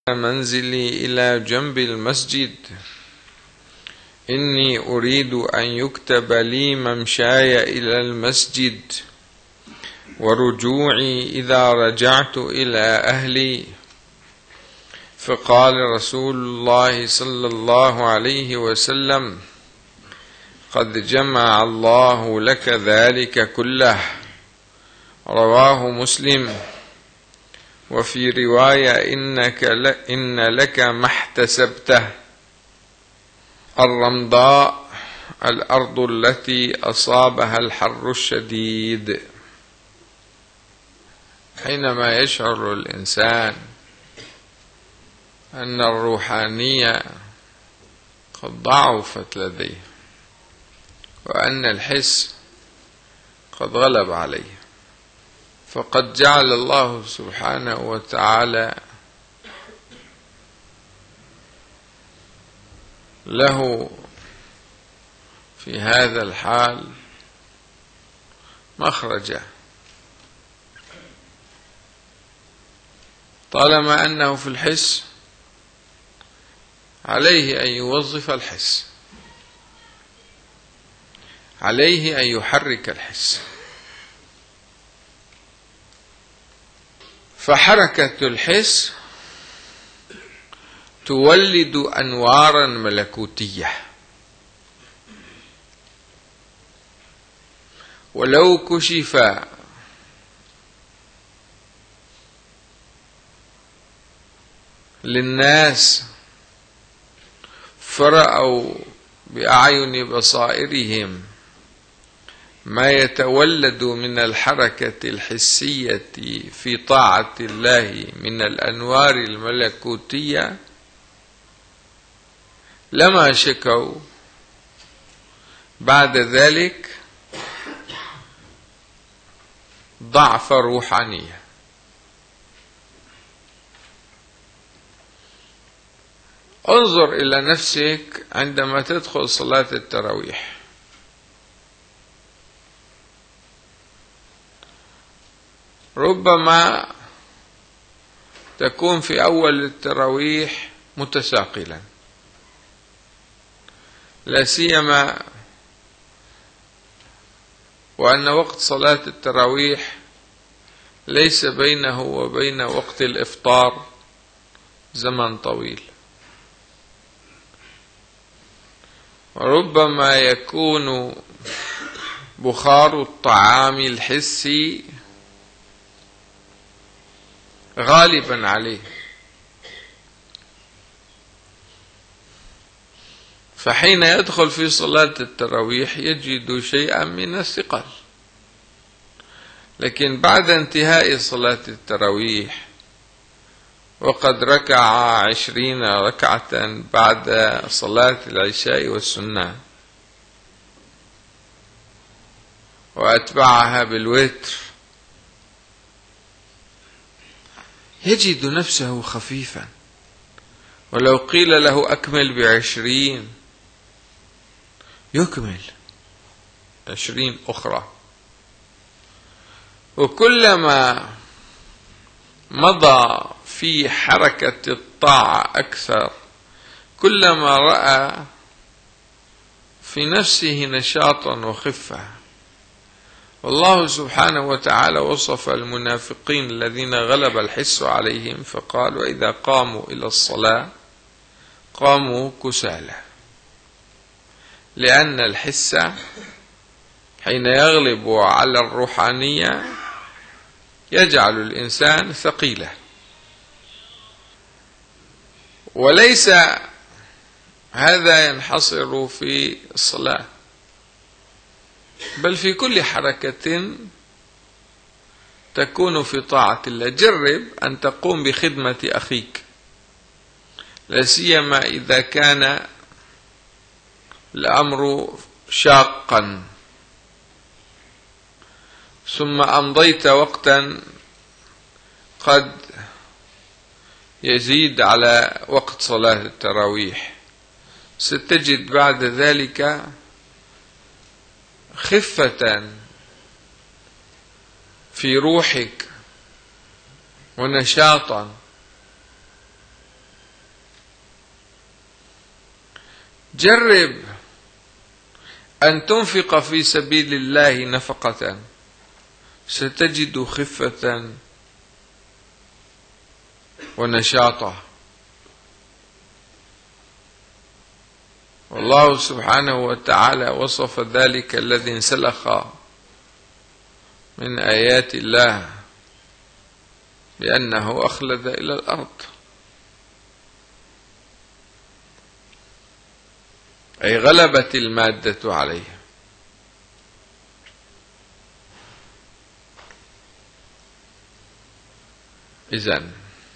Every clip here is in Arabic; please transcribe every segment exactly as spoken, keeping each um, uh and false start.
منزلي إلى جنب المسجد، إني أريد أن يكتب لي ممشاي إلى المسجد ورجوعي إذا رجعت إلى أهلي. فقال رسول الله صلى الله عليه وسلم: قد جمع الله لك ذلك كله. رواه مسلم. وفي رواية: إنك إن لك ما احتسبته. الرمضاء الأرض التي أصابها الحر الشديد. حينما يشعر الإنسان أن الروحانية قد ضعفت لديه وأن الحس قد غلب عليه، فقد جعل الله سبحانه وتعالى له في هذا الحال مخرجا، طالما أنه في الحس عليه أن يوظف الحس، عليه أن يحرك الحس. فحركة الحس تولد أنوارا ملكوتية، ولو كشف للناس فرأوا بأعين بصائرهم ما يتولد من الحركة الحسية في طاعة الله من الأنوار الملكوتية لما شكوا بعد ذلك ضعف روحانية. انظر إلى نفسك عندما تدخل صلاة التراويح، ربما تكون في أول التراويح متساقلا، لا سيما وأن وقت صلاة التراويح ليس بينه وبين وقت الإفطار زمن طويل، وربما يكون بخار الطعام الحسي غالبا عليه، فحين يدخل في صلاة التراويح يجد شيئا من الثقل. لكن بعد انتهاء صلاة التراويح وقد ركع عشرين ركعة بعد صلاة العشاء والسنة وأتبعها بالوتر، يجد نفسه خفيفا، ولو قيل له أكمل بعشرين يكمل عشرين أخرى. وكلما مضى في حركة الطاعة أكثر كلما رأى في نفسه نشاطا وخفة. والله سبحانه وتعالى وصف المنافقين الذين غلب الحس عليهم فقال: وإذا قاموا إلى الصلاة قاموا كسالى، لأن الحس حين يغلب على الروحانية يجعل الإنسان ثقيلا. وليس هذا ينحصر في الصلاة، بل في كل حركة تكون في طاعة الله. جرب أن تقوم بخدمة أخيك، لا سيما إذا كان الأمر شاقا، ثم أمضيت وقتا قد يزيد على وقت صلاة التراويح، ستجد بعد ذلك خفة في في روحك ونشاطا جرب أن تنفق في سبيل الله نفقة ستجد خفة ونشاطا، والله سبحانه وتعالى وصف ذلك الذي انسلخ من آيات الله بأنه أخلد إلى الأرض، أي غلبت المادة عليه. إذن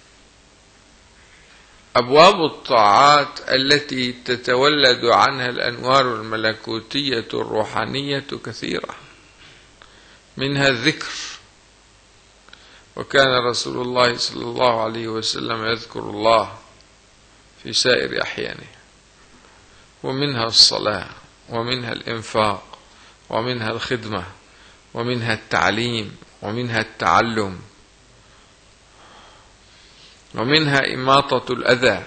أبواب الطاعات التي تتولد عنها الأنوار الملكوتية الروحانية كثيرة، منها الذكر، وكان رسول الله صلى الله عليه وسلم يذكر الله في سائر أحيانه، ومنها الصلاة، ومنها الإنفاق، ومنها الخدمة، ومنها التعليم، ومنها التعلم، ومنها إماطة الأذى،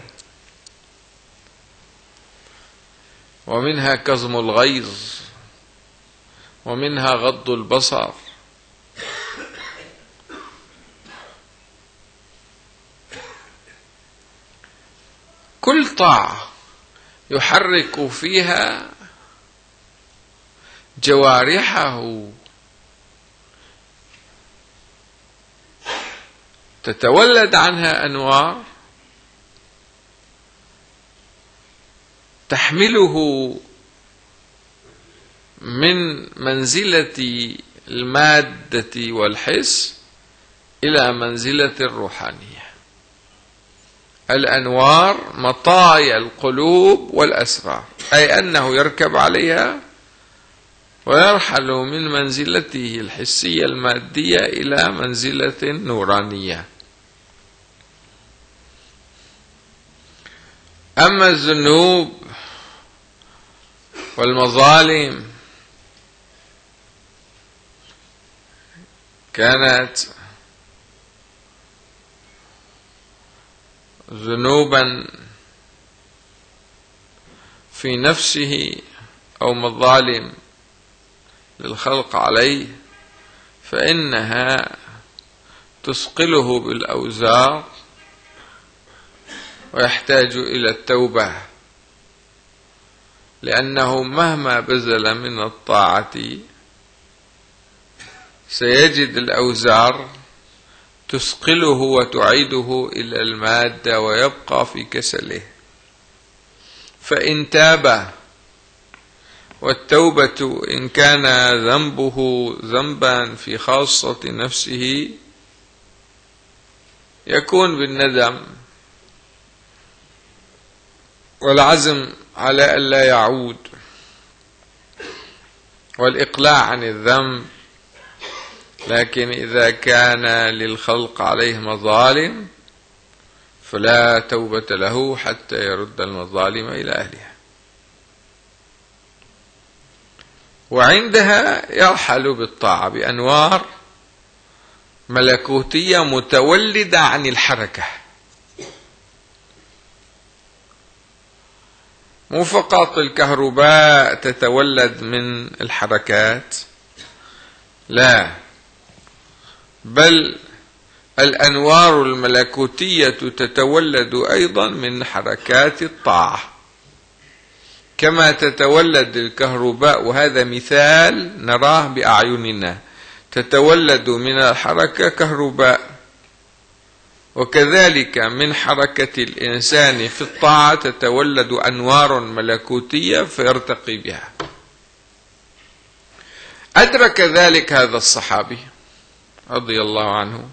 ومنها كظم الغيظ، ومنها غض البصر، كل طاعة يحرك فيها جوارحه تتولد عنها أنوار تحمله من منزلة المادة والحس إلى منزلة الروحانية. الأنوار مطايا القلوب والأسرار، أي أنه يركب عليها ويرحل من منزلته الحسية المادية إلى منزلة نورانية. أما الذنوب والمظالم كانت ذنوبا في نفسه أو مظالم للخلق عليه، فإنها تثقله بالأوزار ويحتاج إلى التوبة، لأنه مهما بذل من الطاعة سيجد الأوزار تثقله وتعيده إلى المادة ويبقى في كسله. فإن تاب، والتوبة إن كان ذنبه ذنبا في خاصة نفسه يكون بالندم والعزم على ألا يعود والإقلاع عن الذنب. لكن إذا كان للخلق عليه مظالم فلا توبة له حتى يرد المظالم إلى أهلها، وعندها يرحل بالطاعة بأنوار ملكوتية متولدة عن الحركة، مو فقط الكهرباء تتولد من الحركات، لا، بل الأنوار الملكوتية تتولد أيضا من حركات الطاعة كما تتولد الكهرباء، وهذا مثال نراه بأعيننا، تتولد من الحركة كهرباء، وكذلك من حركة الإنسان في الطاعة تتولد أنوار ملكوتية فيرتقي بها. أدرك ذلك هذا الصحابي رضي الله عنه،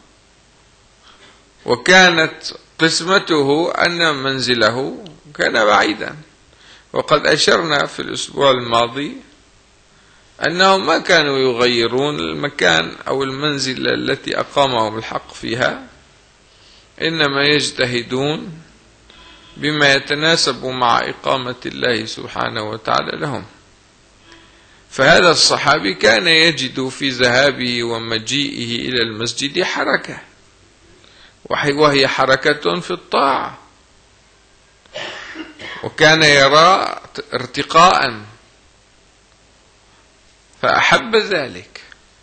وكانت قسمته أن منزله كان بعيدا، وقد أشرنا في الأسبوع الماضي أنهم ما كانوا يغيرون المكان أو المنزلة التي أقامهم الحق فيها، إنما يجتهدون بما يتناسب مع إقامة الله سبحانه وتعالى لهم. فهذا الصحابي كان يجد في ذهابه ومجيئه إلى المسجد حركة، وهي حركة في الطاعة، وكان يرى ارتقاء فأحب ذلك.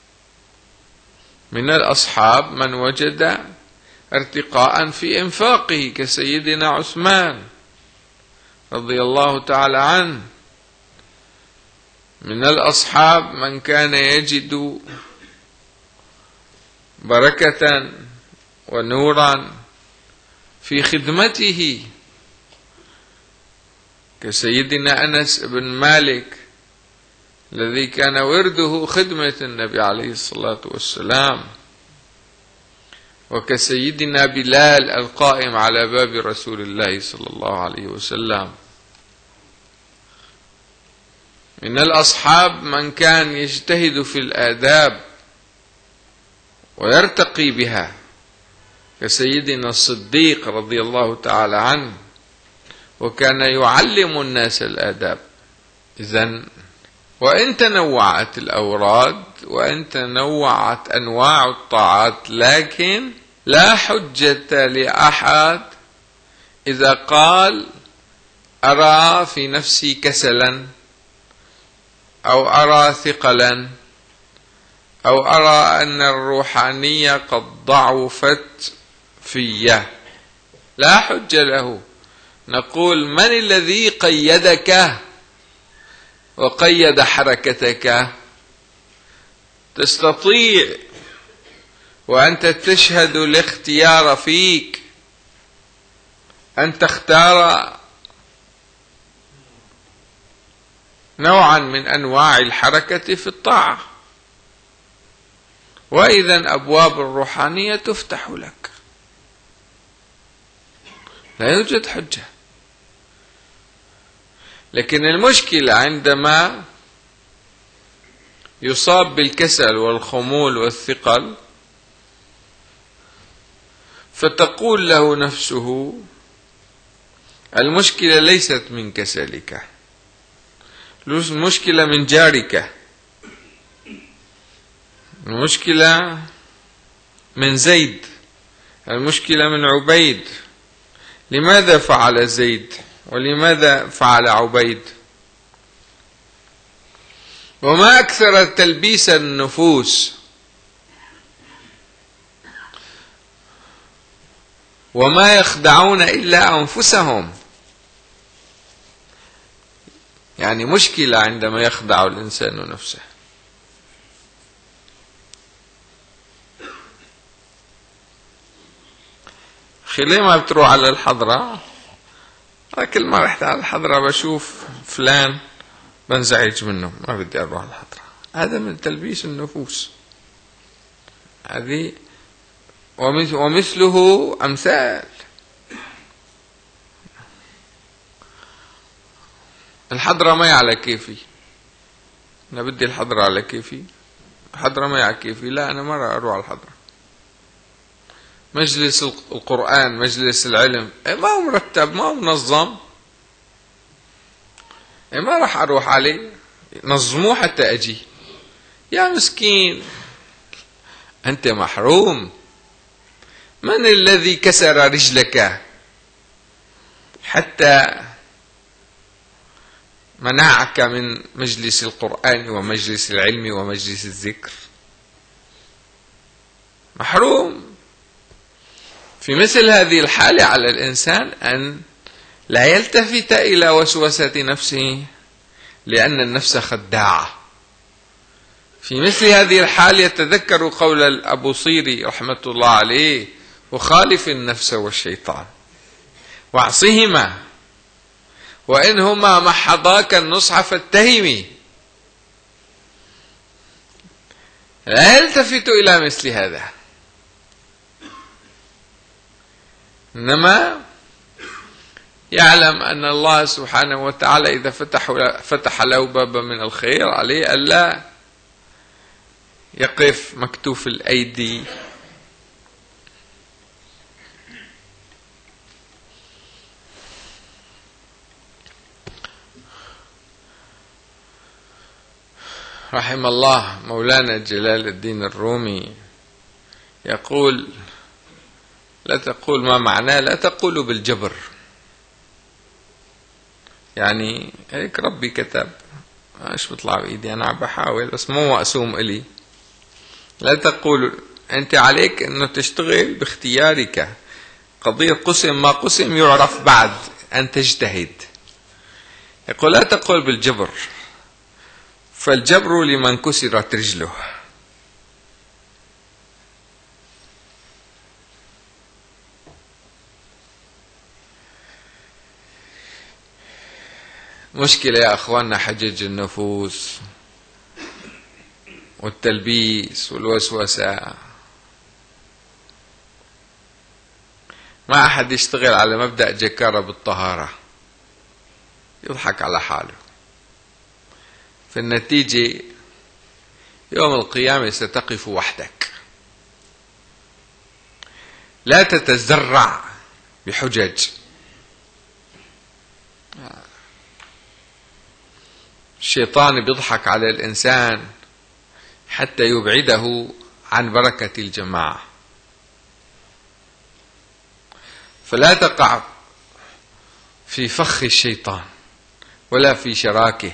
من الأصحاب من وجد ارتقاء في إنفاقه كسيدنا عثمان رضي الله تعالى عنه. من الأصحاب من كان يجد بركة ونورا في خدمته كسيدنا أنس بن مالك الذي كان ورده خدمة النبي عليه الصلاة والسلام، وكسيدنا بلال القائم على باب رسول الله صلى الله عليه وسلم. من الأصحاب من كان يجتهد في الآداب ويرتقي بها كسيدنا الصديق رضي الله تعالى عنه، وكان يعلم الناس الآداب. إذن وإن تنوعت الأوراد وإن تنوعت أنواع الطاعات، لكن لا حجة لأحد إذا قال أرى في نفسي كسلا أو أرى ثقلا أو أرى أن الروحانية قد ضعفت في. لا حجة له. نقول من الذي قيدك وقيد حركتك؟ تستطيع وأنت تشهد الاختيار فيك أن تختار نوعا من أنواع الحركة في الطاعة، وإذا أبواب الروحانية تفتح لك، لا يوجد حجة. لكن المشكلة عندما يصاب بالكسل والخمول والثقل فتقول له نفسه المشكلة ليست من كسلك، المشكلة من جارك، المشكلة من زيد، المشكلة من عبيد. لماذا فعل زيد ولماذا فعل عبيد؟ وما أكثر تلبيس النفوس، وما يخدعون إلا أنفسهم. يعني مشكلة عندما يخدع الإنسان نفسه. خلي ما بتروح على الحضرة، كل ما رحت على الحضرة بشوف فلان بنزعج منه، ما بدي أروح على الحضرة. هذا من تلبيس النفوس. هذه ومثله أمثال. الحضرة ما على كيفي، أنا بدي الحضرة على كيفي، الحضرة ما على كيفي، لا أنا ما راح أروح على الحضرة. مجلس القرآن، مجلس العلم، ما هو مرتب، ما هو منظم، ما راح أروح عليه. نظموه حتى أجي. يا مسكين أنت محروم. من الذي كسر رجلك حتى منعك من مجلس القرآن ومجلس العلم ومجلس الذكر؟ محروم. في مثل هذه الحالة على الإنسان أن لا يلتفت إلى وسوسة نفسه، لأن النفس خداعة. في مثل هذه الحال يتذكر قول الأبوصيري رحمة الله عليه: وخالف النفس والشيطان واعصهما وإنهما محضاك النصح فاتهمي. لا يلتفت إلى مثل هذا، إنما يعلم أن الله سبحانه وتعالى إذا فتح فتح له بابا من الخير عليه ألا يقف مكتوف الأيدي. رحم الله مولانا جلال الدين الرومي يقول: لا تقول ما معناه، لا تقول بالجبر، يعني هيك ربي كتب، مش بطلع بإيدي، أنا عم بحاول بس مو مقسوم إلي. لا تقول أنت عليك أنه تشتغل باختيارك، قضية قسم ما قسم يعرف بعد أن تجتهد. يقول لا تقول بالجبر، فالجبر لمن كسرت رجله. مشكلة يا أخواننا حجج النفوس والتلبيس والوسوسة. ما أحد يشتغل على مبدأ جكارة بالطهارة، يضحك على حاله. في النتيجة يوم القيامة ستقف وحدك، لا تتزرع بحجج. الشيطان بيضحك على الإنسان حتى يبعده عن بركة الجماعة، فلا تقع في فخ الشيطان ولا في شراكه.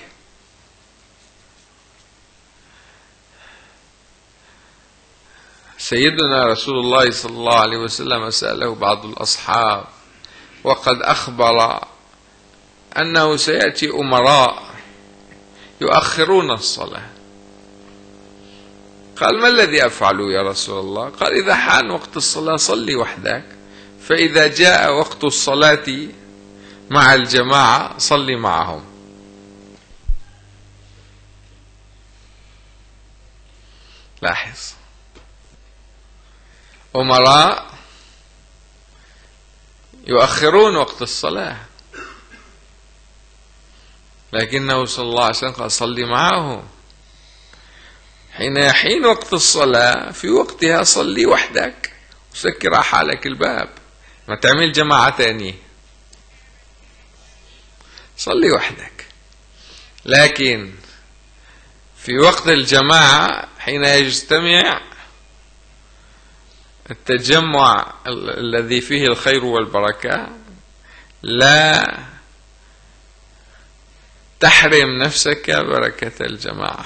سيدنا رسول الله صلى الله عليه وسلم سأله بعض الأصحاب وقد أخبر أنه سيأتي أمراء يؤخرون الصلاة، قال ما الذي أفعل يا رسول الله؟ قال إذا حان وقت الصلاة صلي وحدك، فإذا جاء وقت الصلاة مع الجماعة صلي معهم. لاحظ، أمراء يؤخرون وقت الصلاة، لكنه صلى الله عليه وسلم قال صلي معهم. حين يحين وقت الصلاة في وقتها صلي وحدك وسكر على حالك الباب، ما تعمل جماعة تانية، صلي وحدك. لكن في وقت الجماعة حين يجتمع التجمع الذي فيه الخير والبركة، لا تحرم نفسك بركة الجماعة.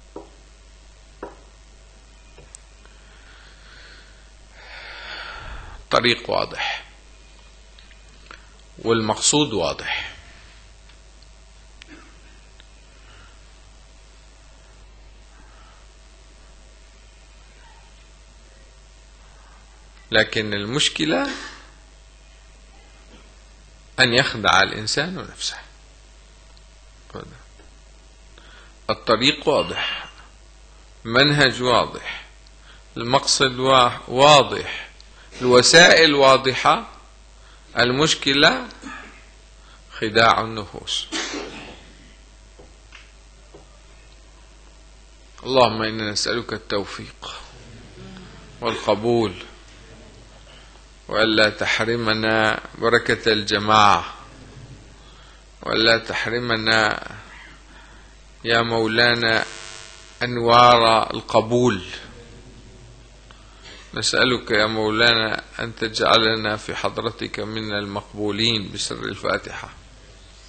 طريق واضح والمقصود واضح. لكن المشكلة أن يخدع الإنسان نفسه. الطريق واضح، منهج واضح، المقصد واضح، الوسائل واضحة، المشكلة خداع النفوس. اللهم إنا نسألك التوفيق والقبول، وألا تحرمنا بركة الجماعة، وألا تحرمنا يا مولانا أنوار القبول. نسألك يا مولانا أن تجعلنا في حضرتك من المقبولين بسر الفاتحة.